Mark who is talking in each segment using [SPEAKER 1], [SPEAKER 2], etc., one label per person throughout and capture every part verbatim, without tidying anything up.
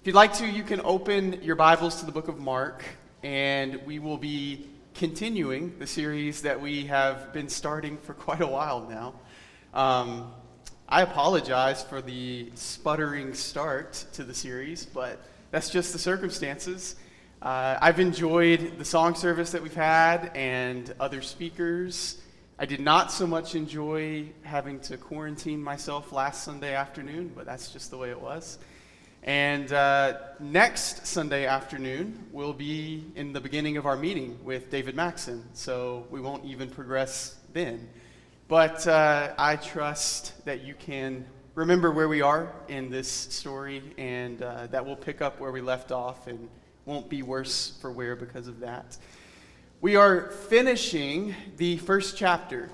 [SPEAKER 1] If you'd like to, you can open your Bibles to the book of Mark, and we will be continuing the series that we have been starting for quite a while now. Um, I apologize for the sputtering start to the series, but that's just the circumstances. Uh, I've enjoyed the song service that we've had and other speakers. I did not so much enjoy having to quarantine myself last Sunday afternoon, but that's just the way it was. And uh, next Sunday afternoon will be in the beginning of our meeting with David Maxson, so we won't even progress then. But uh, I trust that you can remember where we are in this story, and uh, that we'll pick up where we left off and won't be worse for wear because of that. We are finishing the first chapter,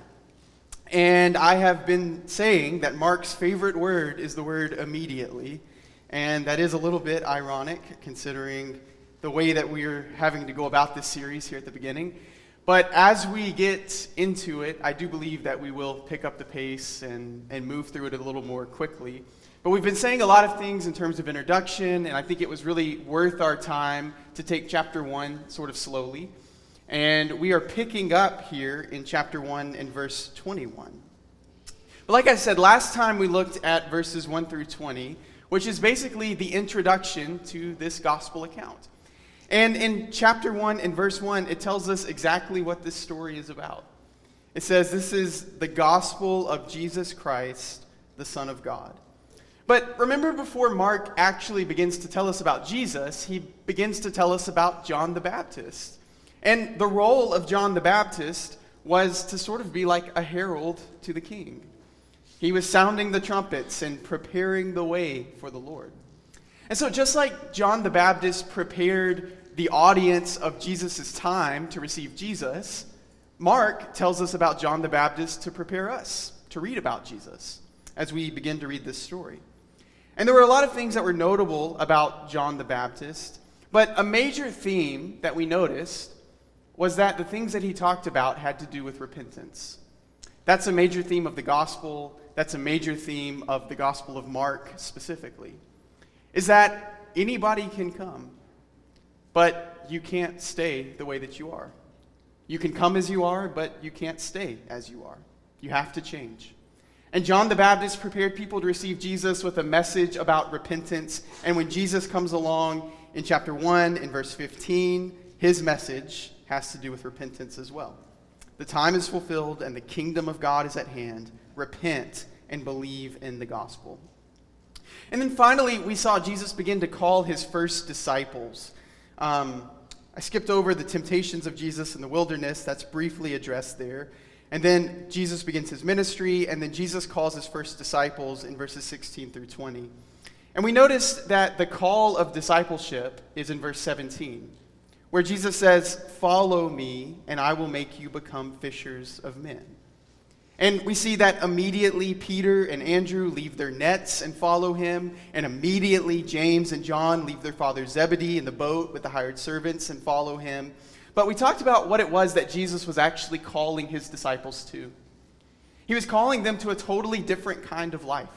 [SPEAKER 1] and I have been saying that Mark's favorite word is the word immediately. And that is a little bit ironic, considering the way that we're having to go about this series here at the beginning. But as we get into it, I do believe that we will pick up the pace and, and move through it a little more quickly. But we've been saying a lot of things in terms of introduction, and I think it was really worth our time to take chapter one sort of slowly. And we are picking up here in chapter one and verse twenty-one. But like I said, last time we looked at verses one through twenty, which is basically the introduction to this gospel account. And in chapter one and verse one, it tells us exactly what this story is about. It says, this is the gospel of Jesus Christ, the Son of God. But remember, before Mark actually begins to tell us about Jesus, he begins to tell us about John the Baptist. And the role of John the Baptist was to sort of be like a herald to the king. He was sounding the trumpets and preparing the way for the Lord. And so just like John the Baptist prepared the audience of Jesus' time to receive Jesus, Mark tells us about John the Baptist to prepare us to read about Jesus as we begin to read this story. And there were a lot of things that were notable about John the Baptist, but a major theme that we noticed was that the things that he talked about had to do with repentance. That's a major theme of the gospel. That's a major theme of the Gospel of Mark specifically, is that anybody can come, but you can't stay the way that you are. You can come as you are, but you can't stay as you are. You have to change. And John the Baptist prepared people to receive Jesus with a message about repentance, and when Jesus comes along in chapter one, in verse fifteen, his message has to do with repentance as well. The time is fulfilled and the kingdom of God is at hand. Repent and believe in the gospel. And then finally, we saw Jesus begin to call his first disciples. Um, I skipped over the temptations of Jesus in the wilderness. That's briefly addressed there. And then Jesus begins his ministry, and then Jesus calls his first disciples in verses sixteen through twenty. And we noticed that the call of discipleship is in verse seventeen, where Jesus says, "Follow me, and I will make you become fishers of men." And we see that immediately Peter and Andrew leave their nets and follow him, and immediately James and John leave their father Zebedee in the boat with the hired servants and follow him. But we talked about what it was that Jesus was actually calling his disciples to. He was calling them to a totally different kind of life.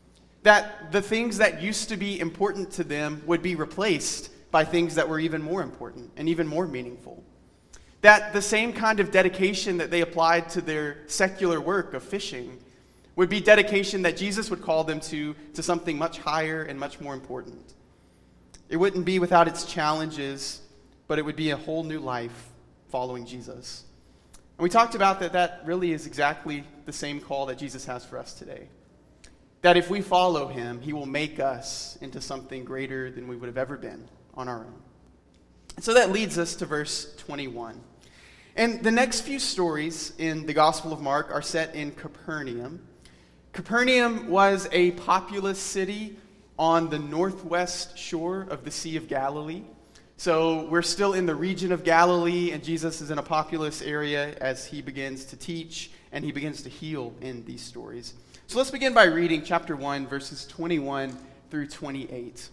[SPEAKER 1] That the things that used to be important to them would be replaced by things that were even more important and even more meaningful. That the same kind of dedication that they applied to their secular work of fishing would be dedication that Jesus would call them to, to something much higher and much more important. It wouldn't be without its challenges, but it would be a whole new life following Jesus. And we talked about that that really is exactly the same call that Jesus has for us today. That if we follow him, he will make us into something greater than we would have ever been on our own. And so that leads us to verse twenty-one. And the next few stories in the Gospel of Mark are set in Capernaum. Capernaum was a populous city on the northwest shore of the Sea of Galilee. So we're still in the region of Galilee, and Jesus is in a populous area as he begins to teach and he begins to heal in these stories. So let's begin by reading chapter one, verses twenty-one through twenty-eight.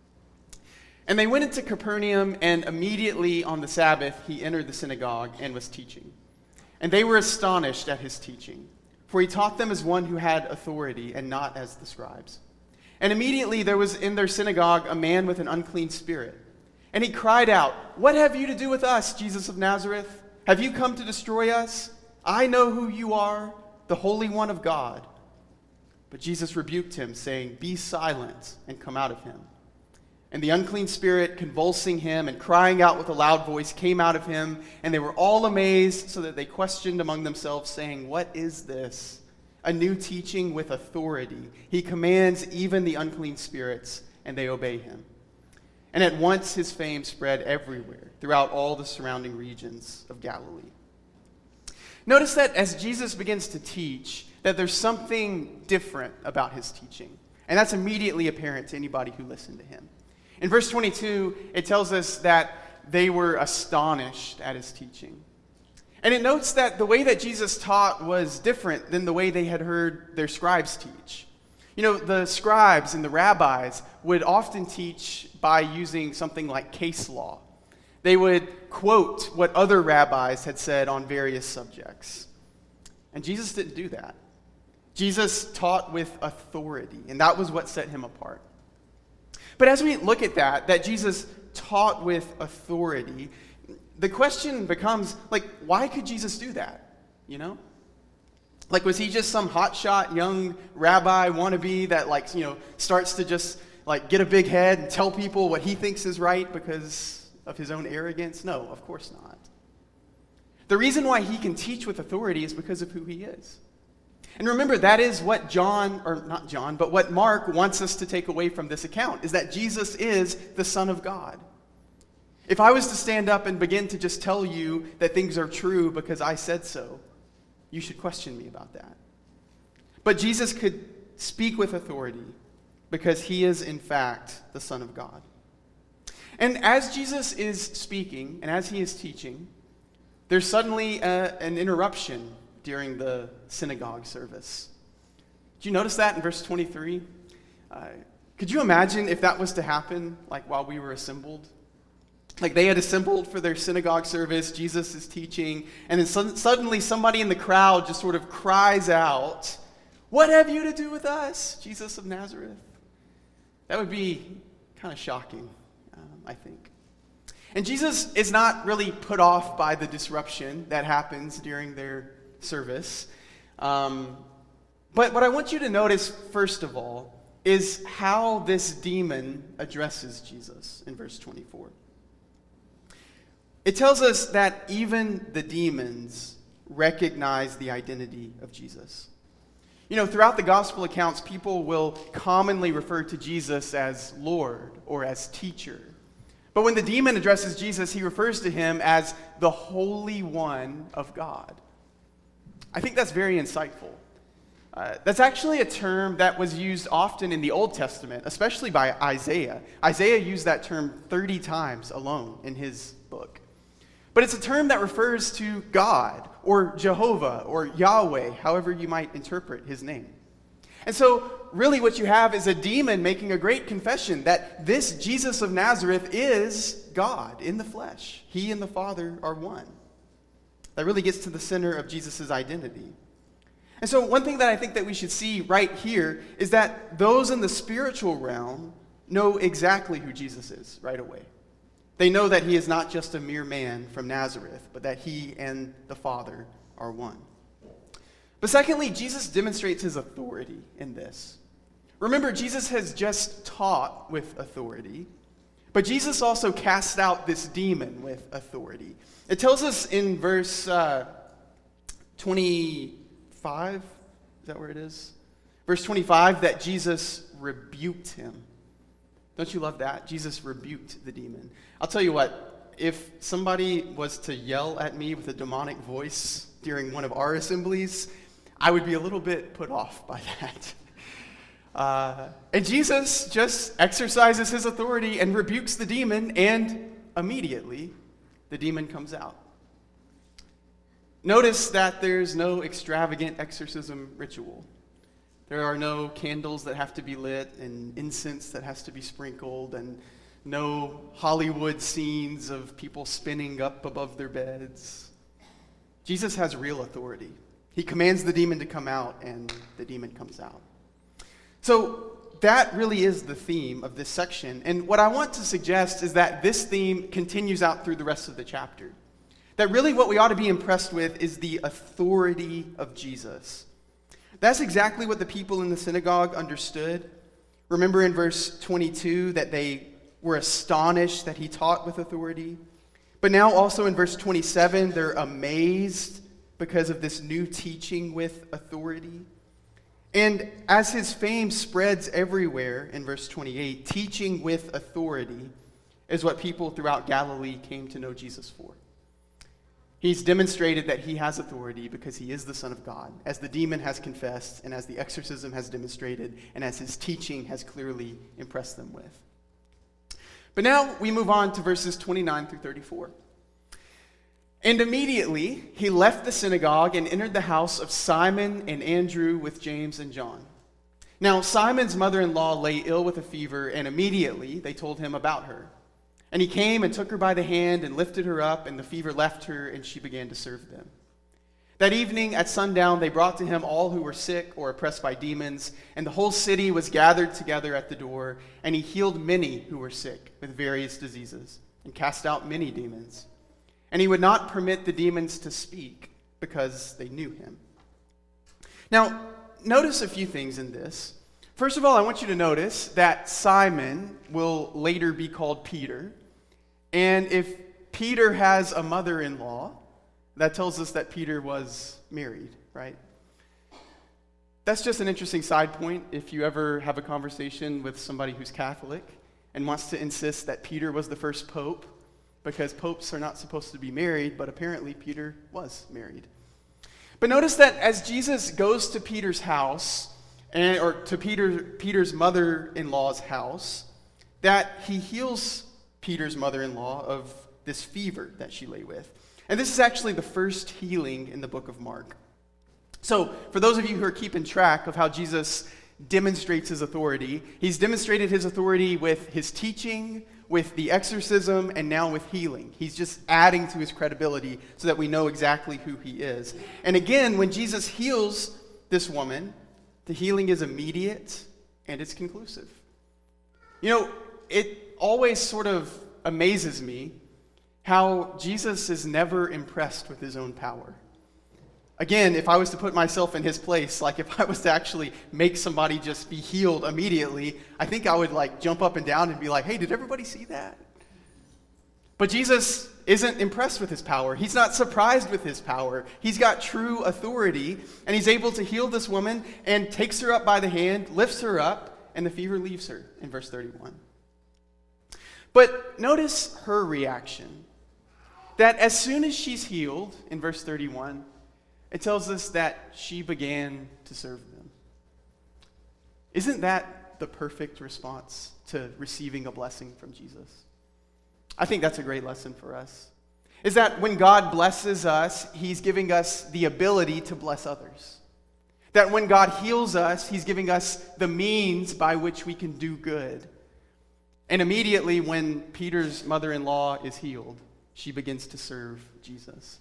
[SPEAKER 1] And they went into Capernaum, and immediately on the Sabbath he entered the synagogue and was teaching. And they were astonished at his teaching, for he taught them as one who had authority and not as the scribes. And immediately there was in their synagogue a man with an unclean spirit. And he cried out, "What have you to do with us, Jesus of Nazareth? Have you come to destroy us? I know who you are, the Holy One of God." But Jesus rebuked him, saying, "Be silent and come out of him." And the unclean spirit, convulsing him and crying out with a loud voice, came out of him. And they were all amazed, so that they questioned among themselves, saying, "What is this? A new teaching with authority. He commands even the unclean spirits, and they obey him." And at once his fame spread everywhere, throughout all the surrounding regions of Galilee. Notice that as Jesus begins to teach, that there's something different about his teaching. And that's immediately apparent to anybody who listened to him. In verse twenty-two, it tells us that they were astonished at his teaching. And it notes that the way that Jesus taught was different than the way they had heard their scribes teach. You know, the scribes and the rabbis would often teach by using something like case law. They would quote what other rabbis had said on various subjects. And Jesus didn't do that. Jesus taught with authority, and that was what set him apart. But as we look at that, that Jesus taught with authority, the question becomes, like, why could Jesus do that? You know? Like, was he just some hotshot young rabbi wannabe that, like, you know, starts to just, like, get a big head and tell people what he thinks is right because of his own arrogance? No, of course not. The reason why he can teach with authority is because of who he is. And remember, that is what John, or not John, but what Mark wants us to take away from this account, is that Jesus is the Son of God. If I was to stand up and begin to just tell you that things are true because I said so, you should question me about that. But Jesus could speak with authority because he is, in fact, the Son of God. And as Jesus is speaking and as he is teaching, there's suddenly a, an interruption during the synagogue service. Did you notice that in verse twenty-three? Uh, could you imagine if that was to happen, like while we were assembled? Like they had assembled for their synagogue service, Jesus is teaching, and then su- suddenly somebody in the crowd just sort of cries out, "What have you to do with us, Jesus of Nazareth?" That would be kind of shocking, um, I think. And Jesus is not really put off by the disruption that happens during their service. Um, but what I want you to notice, first of all, is how this demon addresses Jesus in verse twenty-four. It tells us that even the demons recognize the identity of Jesus. You know, throughout the gospel accounts, people will commonly refer to Jesus as Lord or as teacher. But when the demon addresses Jesus, he refers to him as the Holy One of God. I think that's very insightful. Uh, that's actually a term that was used often in the Old Testament, especially by Isaiah. Isaiah used that term thirty times alone in his book. But it's a term that refers to God, or Jehovah, or Yahweh, however you might interpret his name. And so, really what you have is a demon making a great confession that this Jesus of Nazareth is God in the flesh. He and the Father are one. That really gets to the center of Jesus' identity. And so one thing that I think that we should see right here is that those in the spiritual realm know exactly who Jesus is right away. They know that he is not just a mere man from Nazareth, but that he and the Father are one. But secondly, Jesus demonstrates his authority in this. Remember, Jesus has just taught with authority, but Jesus also casts out this demon with authority. It tells us in verse uh, twenty-five, is that where it is? Verse twenty-five, that Jesus rebuked him. Don't you love that? Jesus rebuked the demon. I'll tell you what, if somebody was to yell at me with a demonic voice during one of our assemblies, I would be a little bit put off by that. Uh, and Jesus just exercises his authority and rebukes the demon, and immediately the demon comes out. Notice that there's no extravagant exorcism ritual. There are no candles that have to be lit and incense that has to be sprinkled and no Hollywood scenes of people spinning up above their beds. Jesus has real authority. He commands the demon to come out, and the demon comes out. So that really is the theme of this section. And what I want to suggest is that this theme continues out through the rest of the chapter. That really what we ought to be impressed with is the authority of Jesus. That's exactly what the people in the synagogue understood. Remember in verse twenty-two that they were astonished that he taught with authority. But now also in verse twenty-seven, they're amazed because of this new teaching with authority. And as his fame spreads everywhere, in verse twenty-eight, teaching with authority is what people throughout Galilee came to know Jesus for. He's demonstrated that he has authority because he is the Son of God, as the demon has confessed, and as the exorcism has demonstrated, and as his teaching has clearly impressed them with. But now we move on to verses twenty-nine through thirty-four. And immediately he left the synagogue and entered the house of Simon and Andrew with James and John. Now Simon's mother-in-law lay ill with a fever, and immediately they told him about her. And he came and took her by the hand and lifted her up, and the fever left her, and she began to serve them. That evening at sundown they brought to him all who were sick or oppressed by demons, and the whole city was gathered together at the door, and he healed many who were sick with various diseases, and cast out many demons. And he would not permit the demons to speak, because they knew him. Now, notice a few things in this. First of all, I want you to notice that Simon will later be called Peter. And if Peter has a mother-in-law, that tells us that Peter was married, right? That's just an interesting side point if you ever have a conversation with somebody who's Catholic and wants to insist that Peter was the first pope, because popes are not supposed to be married, but apparently Peter was married. But notice that as Jesus goes to Peter's house, and, or to Peter, Peter's mother-in-law's house, that he heals Peter's mother-in-law of this fever that she lay with. And this is actually the first healing in the book of Mark. So, for those of you who are keeping track of how Jesus demonstrates his authority, he's demonstrated his authority with his teaching, with the exorcism, and now with healing. He's just adding to his credibility so that we know exactly who he is. And again, when Jesus heals this woman, the healing is immediate and it's conclusive. You know, it always sort of amazes me how Jesus is never impressed with his own power. Again, if I was to put myself in his place, like if I was to actually make somebody just be healed immediately, I think I would like jump up and down and be like, hey, did everybody see that? But Jesus isn't impressed with his power. He's not surprised with his power. He's got true authority, and he's able to heal this woman and takes her up by the hand, lifts her up, and the fever leaves her in verse thirty-one. But notice her reaction. That as soon as she's healed, in verse thirty-one, it tells us that she began to serve them. Isn't that the perfect response to receiving a blessing from Jesus? I think that's a great lesson for us. Is that when God blesses us, he's giving us the ability to bless others. That when God heals us, he's giving us the means by which we can do good. And immediately when Peter's mother-in-law is healed, she begins to serve Jesus.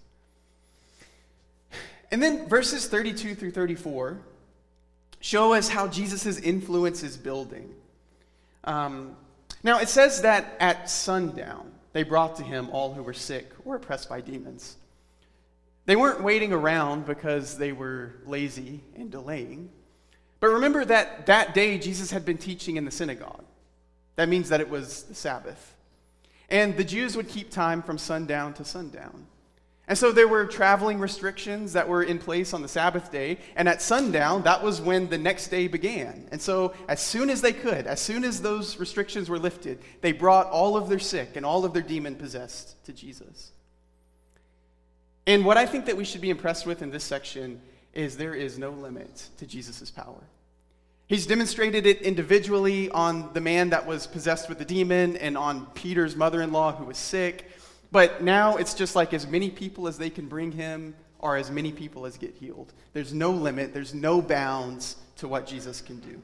[SPEAKER 1] And then verses thirty-two through thirty-four show us how Jesus' influence is building. Um, now, it says that at sundown, they brought to him all who were sick or oppressed by demons. They weren't waiting around because they were lazy and delaying. But remember that that day, Jesus had been teaching in the synagogue. That means that it was the Sabbath. And the Jews would keep time from sundown to sundown. And so there were traveling restrictions that were in place on the Sabbath day, and at sundown, that was when the next day began. And so as soon as they could, as soon as those restrictions were lifted, they brought all of their sick and all of their demon-possessed to Jesus. And what I think that we should be impressed with in this section is there is no limit to Jesus' power. He's demonstrated it individually on the man that was possessed with the demon and on Peter's mother-in-law who was sick. But now it's just like as many people as they can bring him or as many people as get healed. There's no limit, there's no bounds to what Jesus can do.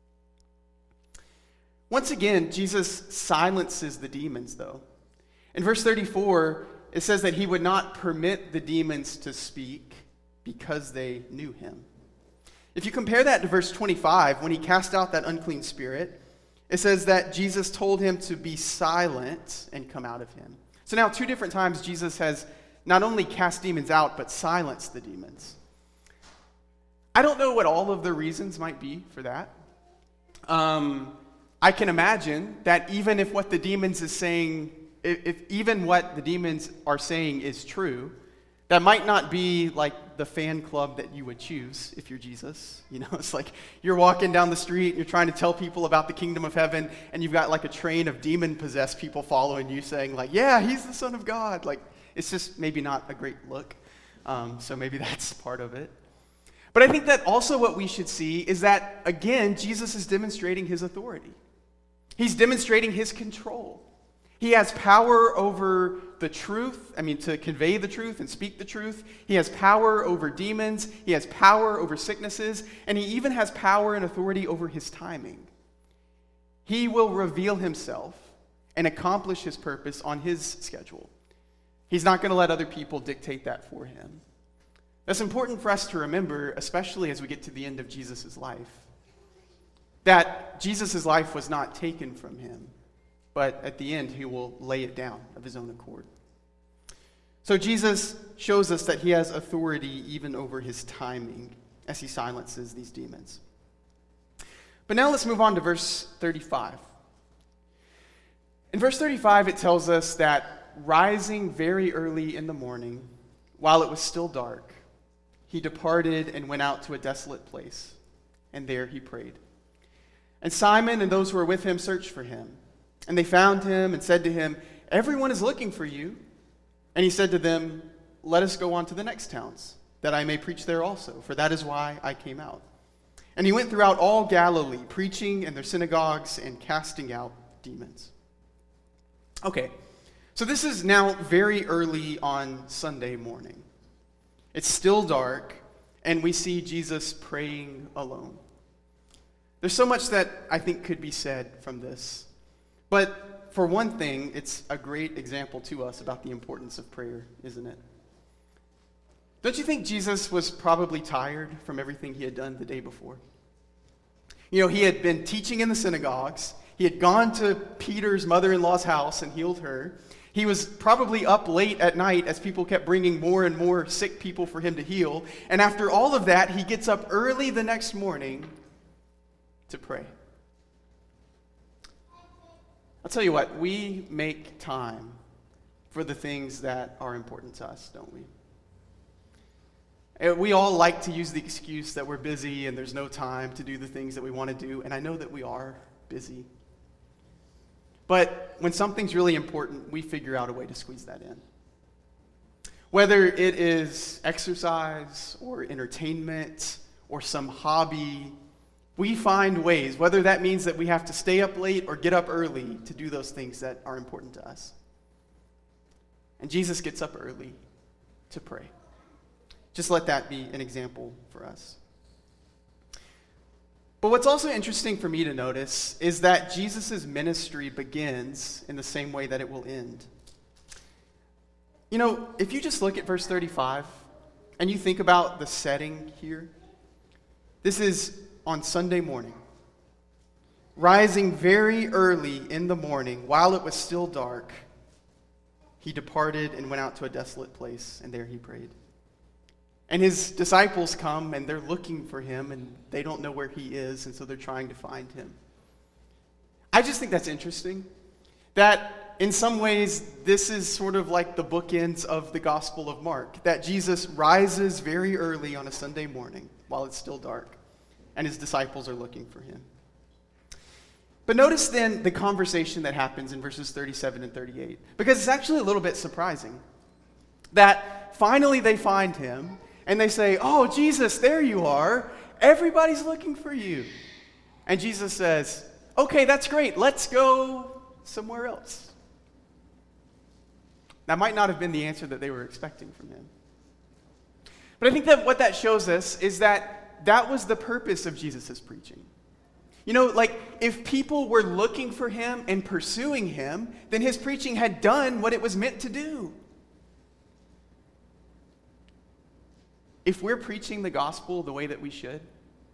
[SPEAKER 1] Once again, Jesus silences the demons, though. In verse thirty-four, it says that he would not permit the demons to speak because they knew him. If you compare that to verse twenty-five, when he cast out that unclean spirit, it says that Jesus told him to be silent and come out of him. So now two different times Jesus has not only cast demons out, but silenced the demons. I don't know what all of the reasons might be for that. Um, I can imagine that even if what the demons is saying, if, if even what the demons are saying is true, that might not be like the fan club that you would choose if you're Jesus. You know, it's like you're walking down the street and you're trying to tell people about the kingdom of heaven, and you've got like a train of demon-possessed people following you saying like, yeah, he's the Son of God. Like, it's just maybe not a great look. Um, so maybe that's part of it. But I think that also what we should see is that, again, Jesus is demonstrating his authority. He's demonstrating his control. He has power over the truth, I mean, to convey the truth and speak the truth. He has power over demons. He has power over sicknesses. And he even has power and authority over his timing. He will reveal himself and accomplish his purpose on his schedule. He's not going to let other people dictate that for him. That's important for us to remember, especially as we get to the end of Jesus' life. That Jesus' life was not taken from him, but at the end he will lay it down of his own accord. So Jesus shows us that he has authority even over his timing as he silences these demons. But now let's move on to verse thirty-five. In verse thirty-five, it tells us that rising very early in the morning, while it was still dark, he departed and went out to a desolate place, and there he prayed. And Simon and those who were with him searched for him. And they found him and said to him, "Everyone is looking for you." And he said to them, "Let us go on to the next towns, that I may preach there also, for that is why I came out." And he went throughout all Galilee, preaching in their synagogues and casting out demons. Okay, so this is now very early on Sunday morning. It's still dark, and we see Jesus praying alone. There's so much that I think could be said from this. But for one thing, it's a great example to us about the importance of prayer, isn't it? Don't you think Jesus was probably tired from everything he had done the day before? You know, he had been teaching in the synagogues. He had gone to Peter's mother-in-law's house and healed her. He was probably up late at night as people kept bringing more and more sick people for him to heal. And after all of that, he gets up early the next morning to pray. I'll tell you what, we make time for the things that are important to us, don't we? We all like to use the excuse that we're busy and there's no time to do the things that we want to do, and I know that we are busy. But when something's really important, we figure out a way to squeeze that in. Whether it is exercise or entertainment or some hobby, we find ways, whether that means that we have to stay up late or get up early to do those things that are important to us. And Jesus gets up early to pray. Just let that be an example for us. But what's also interesting for me to notice is that Jesus' ministry begins in the same way that it will end. You know, if you just look at verse thirty-five and you think about the setting here, this is on Sunday morning. Rising very early in the morning, while it was still dark, he departed and went out to a desolate place, and there he prayed. And his disciples come, and they're looking for him, and they don't know where he is, and so they're trying to find him. I just think that's interesting, that in some ways, this is sort of like the bookends of the Gospel of Mark, that Jesus rises very early on a Sunday morning while it's still dark, and his disciples are looking for him. But notice then the conversation that happens in verses thirty-seven and thirty-eight, because it's actually a little bit surprising that finally they find him, and they say, "Oh, Jesus, there you are. Everybody's looking for you." And Jesus says, "Okay, that's great. Let's go somewhere else." That might not have been the answer that they were expecting from him. But I think that what that shows us is that that was the purpose of Jesus' preaching. You know, like, if people were looking for him and pursuing him, then his preaching had done what it was meant to do. If we're preaching the gospel the way that we should,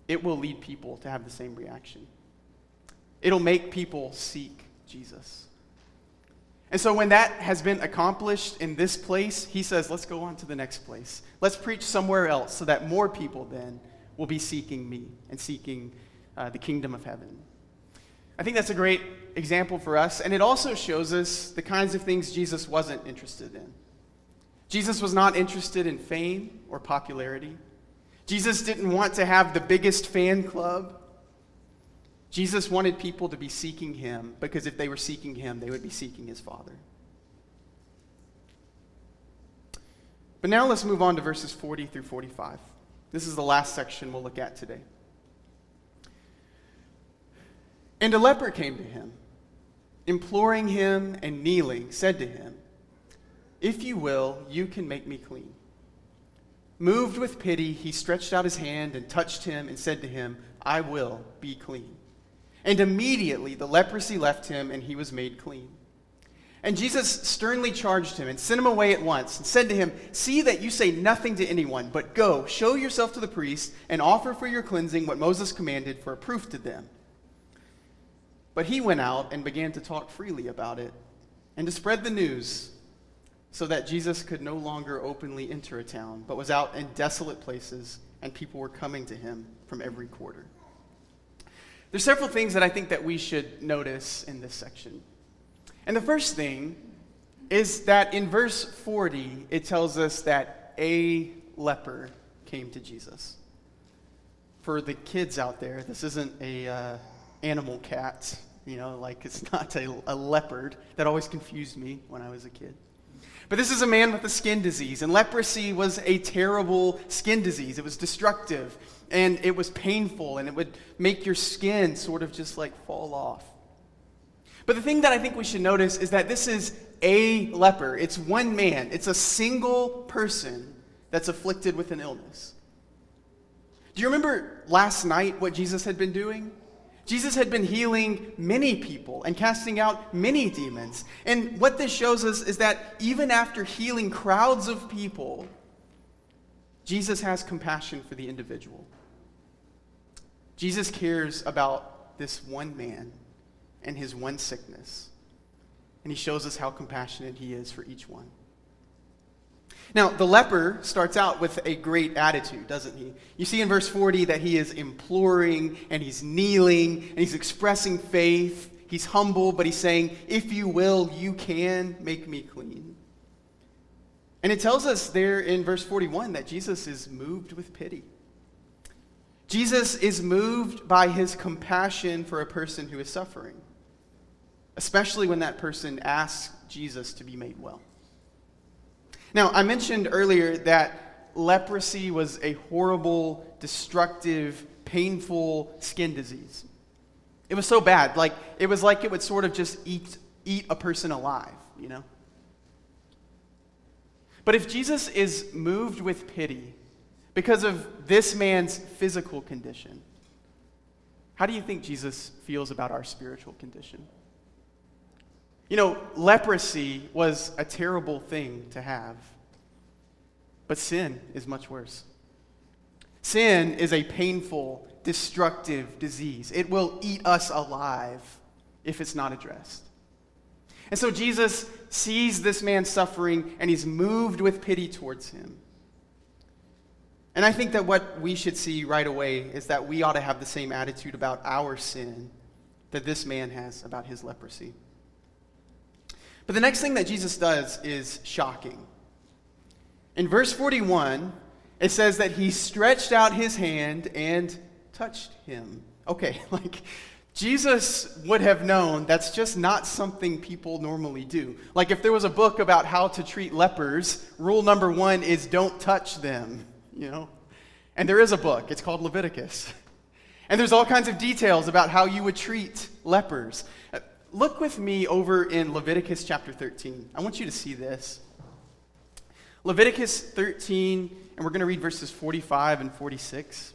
[SPEAKER 1] it will lead people to have the same reaction. It'll make people seek Jesus. And so when that has been accomplished in this place, he says, let's go on to the next place. Let's preach somewhere else so that more people then will be seeking me and seeking uh, the kingdom of heaven. I think that's a great example for us, and it also shows us the kinds of things Jesus wasn't interested in. Jesus was not interested in fame or popularity. Jesus didn't want to have the biggest fan club. Jesus wanted people to be seeking him, because if they were seeking him, they would be seeking his Father. But now let's move on to verses forty through forty-five. This is the last section we'll look at today. And a leper came to him, imploring him and kneeling, said to him, "If you will, you can make me clean." Moved with pity, he stretched out his hand and touched him and said to him, "I will be clean." And immediately the leprosy left him, and he was made clean. And Jesus sternly charged him and sent him away at once and said to him, "See that you say nothing to anyone, but go, show yourself to the priest, and offer for your cleansing what Moses commanded for a proof to them." But he went out and began to talk freely about it and to spread the news, so that Jesus could no longer openly enter a town, but was out in desolate places, and people were coming to him from every quarter. There's several things that I think that we should notice in this section. And the first thing is that in verse forty, it tells us that a leper came to Jesus. For the kids out there, this isn't a uh, animal cat, you know, like it's not a, a leopard. That always confused me when I was a kid. But this is a man with a skin disease, and leprosy was a terrible skin disease. It was destructive, and it was painful, and it would make your skin sort of just like fall off. But the thing that I think we should notice is that this is a leper. It's one man. It's a single person that's afflicted with an illness. Do you remember last night what Jesus had been doing? Jesus had been healing many people and casting out many demons. And what this shows us is that even after healing crowds of people, Jesus has compassion for the individual. Jesus cares about this one man and his one sickness. And he shows us how compassionate he is for each one. Now, the leper starts out with a great attitude, doesn't he? You see in verse forty that he is imploring, and he's kneeling, and he's expressing faith. He's humble, but he's saying, "If you will, you can make me clean." And it tells us there in verse forty-one that Jesus is moved with pity. Jesus is moved by his compassion for a person who is suffering, especially when that person asks Jesus to be made well. Now, I mentioned earlier that leprosy was a horrible, destructive, painful skin disease. It was so bad, like it was like it would sort of just eat eat a person alive, you know? But if Jesus is moved with pity because of this man's physical condition, how do you think Jesus feels about our spiritual condition? You know, leprosy was a terrible thing to have, but sin is much worse. Sin is a painful, destructive disease. It will eat us alive if it's not addressed. And so Jesus sees this man suffering, and he's moved with pity towards him. And I think that what we should see right away is that we ought to have the same attitude about our sin that this man has about his leprosy. But the next thing that Jesus does is shocking. In verse forty-one, it says that he stretched out his hand and touched him. Okay, like Jesus would have known that's just not something people normally do. Like if there was a book about how to treat lepers, rule number one is don't touch them, you know? And there is a book, it's called Leviticus. And there's all kinds of details about how you would treat lepers. Look with me over in Leviticus chapter thirteen. I want you to see this. Leviticus thirteen, and we're going to read verses forty-five and forty-six.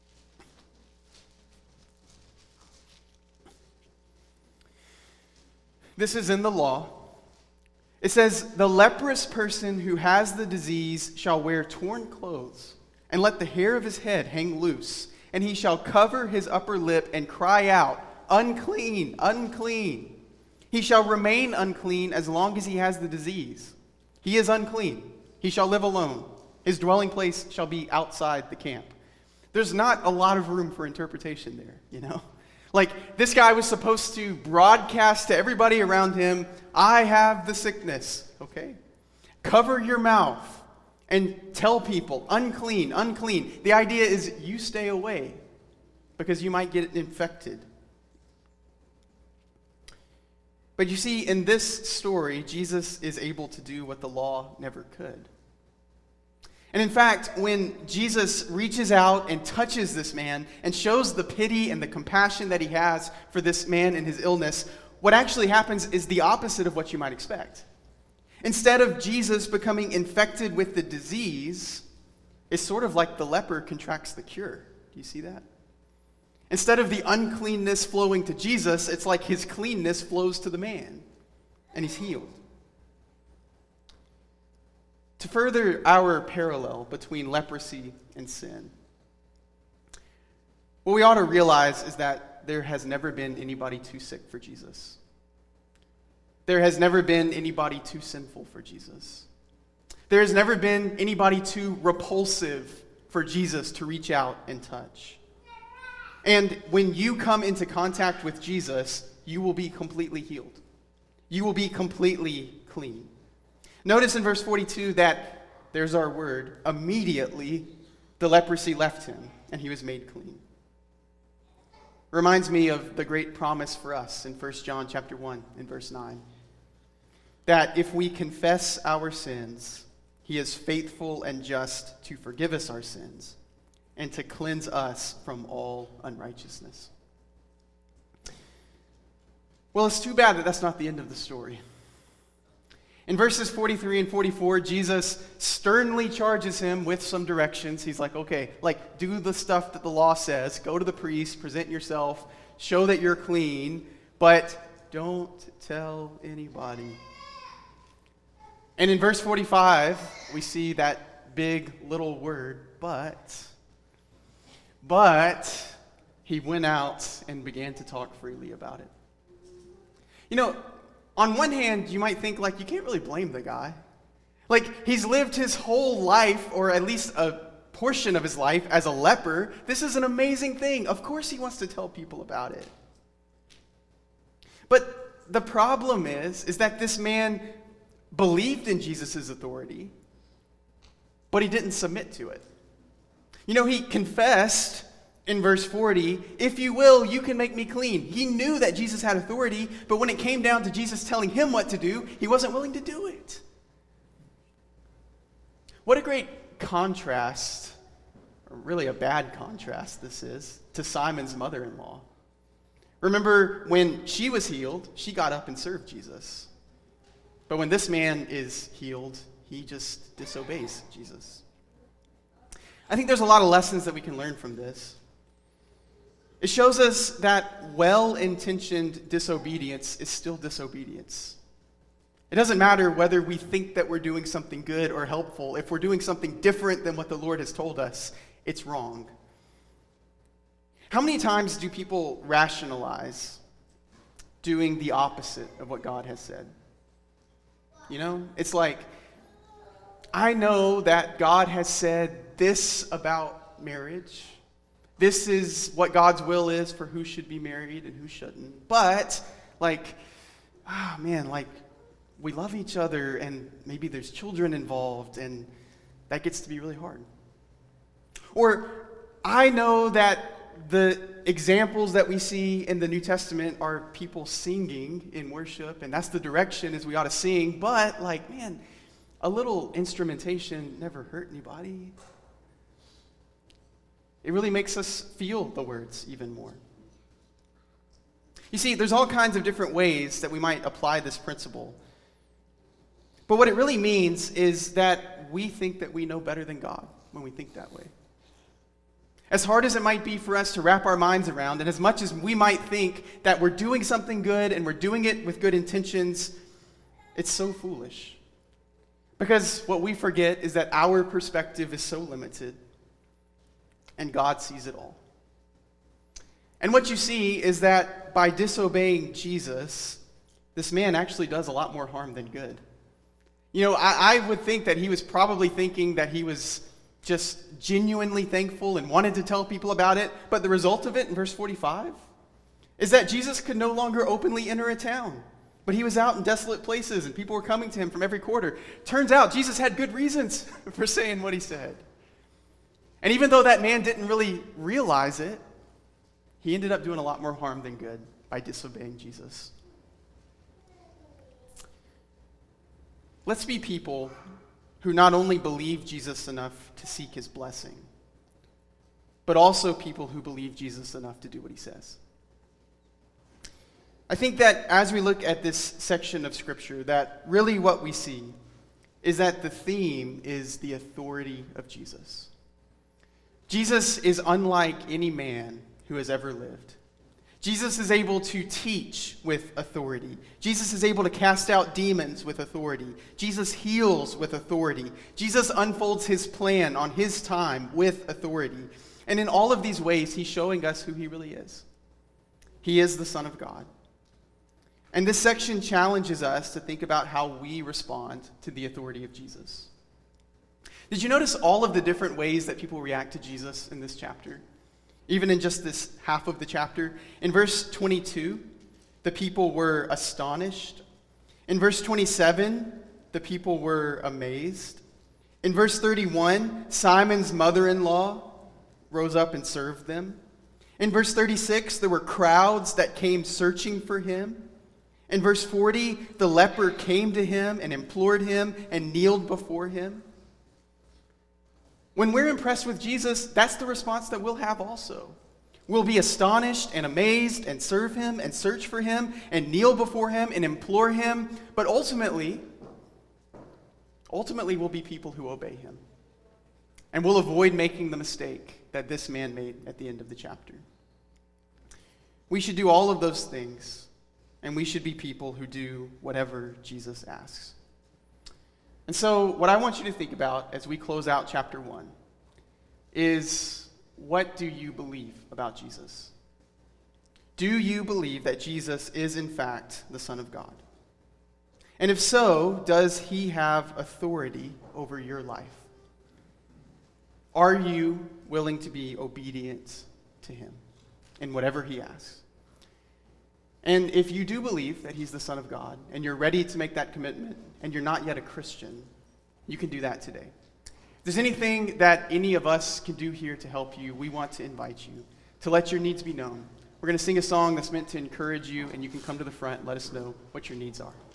[SPEAKER 1] This is in the law. It says, "The leprous person who has the disease shall wear torn clothes, and let the hair of his head hang loose, and he shall cover his upper lip and cry out, unclean, unclean. He shall remain unclean as long as he has the disease. He is unclean. He shall live alone. His dwelling place shall be outside the camp. There's not a lot of room for interpretation there, you know? Like, this guy was supposed to broadcast to everybody around him, I have the sickness, okay? Cover your mouth and tell people, unclean, unclean. The idea is you stay away because you might get infected. But you see, in this story, Jesus is able to do what the law never could. And in fact, when Jesus reaches out and touches this man and shows the pity and the compassion that he has for this man and his illness, what actually happens is the opposite of what you might expect. Instead of Jesus becoming infected with the disease, it's sort of like the leper contracts the cure. Do you see that? Instead of the uncleanness flowing to Jesus, it's like his cleanness flows to the man, and he's healed. To further our parallel between leprosy and sin, what we ought to realize is that there has never been anybody too sick for Jesus. There has never been anybody too sinful for Jesus. There has never been anybody too repulsive for Jesus to reach out and touch. And when you come into contact with Jesus, you will be completely healed. You will be completely clean. Notice in verse forty-two that, there's our word, immediately the leprosy left him and he was made clean. Reminds me of the great promise for us in First John chapter one and verse nine. That if we confess our sins, he is faithful and just to forgive us our sins and to cleanse us from all unrighteousness. Well, it's too bad that that's not the end of the story. In verses forty-three and forty-four, Jesus sternly charges him with some directions. He's like, okay, like, do the stuff that the law says. Go to the priest, present yourself, show that you're clean, but don't tell anybody. And in verse forty-five, we see that big little word, but. But he went out and began to talk freely about it. You know, on one hand, you might think, like, you can't really blame the guy. Like, he's lived his whole life, or at least a portion of his life, as a leper. This is an amazing thing. Of course he wants to tell people about it. But the problem is, is that this man believed in Jesus' authority, but he didn't submit to it. You know, he confessed in verse forty, if you will, you can make me clean. He knew that Jesus had authority, but when it came down to Jesus telling him what to do, he wasn't willing to do it. What a great contrast, or really a bad contrast this is, to Simon's mother-in-law. Remember, when she was healed, she got up and served Jesus. But when this man is healed, he just disobeys Jesus. I think there's a lot of lessons that we can learn from this. It shows us that well-intentioned disobedience is still disobedience. It doesn't matter whether we think that we're doing something good or helpful. If we're doing something different than what the Lord has told us, it's wrong. How many times do people rationalize doing the opposite of what God has said? You know, it's like, I know that God has said this about marriage. This is what God's will is for who should be married and who shouldn't. But, like, ah, oh man, like, we love each other and maybe there's children involved and that gets to be really hard. Or, I know that the examples that we see in the New Testament are people singing in worship, and that's the direction as we ought to sing, but, like, man, a little instrumentation never hurt anybody. It really makes us feel the words even more. You see, there's all kinds of different ways that we might apply this principle. But what it really means is that we think that we know better than God when we think that way. As hard as it might be for us to wrap our minds around, and as much as we might think that we're doing something good and we're doing it with good intentions, it's so foolish. Because what we forget is that our perspective is so limited, and God sees it all. And what you see is that by disobeying Jesus, this man actually does a lot more harm than good. You know, I, I would think that he was probably thinking that he was just genuinely thankful and wanted to tell people about it, but the result of it in verse forty-five is that Jesus could no longer openly enter a town, but he was out in desolate places and people were coming to him from every quarter. Turns out Jesus had good reasons for saying what he said. And even though that man didn't really realize it, he ended up doing a lot more harm than good by disobeying Jesus. Let's be people who not only believe Jesus enough to seek his blessing, but also people who believe Jesus enough to do what he says. I think that as we look at this section of Scripture, that really what we see is that the theme is the authority of Jesus. Jesus is unlike any man who has ever lived. Jesus is able to teach with authority. Jesus is able to cast out demons with authority. Jesus heals with authority. Jesus unfolds his plan on his time with authority. And in all of these ways, he's showing us who he really is. He is the Son of God. And this section challenges us to think about how we respond to the authority of Jesus. Did you notice all of the different ways that people react to Jesus in this chapter? Even in just this half of the chapter. In verse twenty-two, the people were astonished. In verse twenty-seven, the people were amazed. In verse thirty-one, Simon's mother-in-law rose up and served them. In verse thirty-six, there were crowds that came searching for him. In verse forty, the leper came to him and implored him and kneeled before him. When we're impressed with Jesus, that's the response that we'll have also. We'll be astonished and amazed and serve him and search for him and kneel before him and implore him. But ultimately, ultimately we'll be people who obey him. And we'll avoid making the mistake that this man made at the end of the chapter. We should do all of those things, and we should be people who do whatever Jesus asks. And so what I want you to think about as we close out chapter one is, what do you believe about Jesus? Do you believe that Jesus is in fact the Son of God? And if so, does he have authority over your life? Are you willing to be obedient to him in whatever he asks? And if you do believe that he's the Son of God, and you're ready to make that commitment, and you're not yet a Christian, you can do that today. If there's anything that any of us can do here to help you, we want to invite you to let your needs be known. We're going to sing a song that's meant to encourage you, and you can come to the front and let us know what your needs are.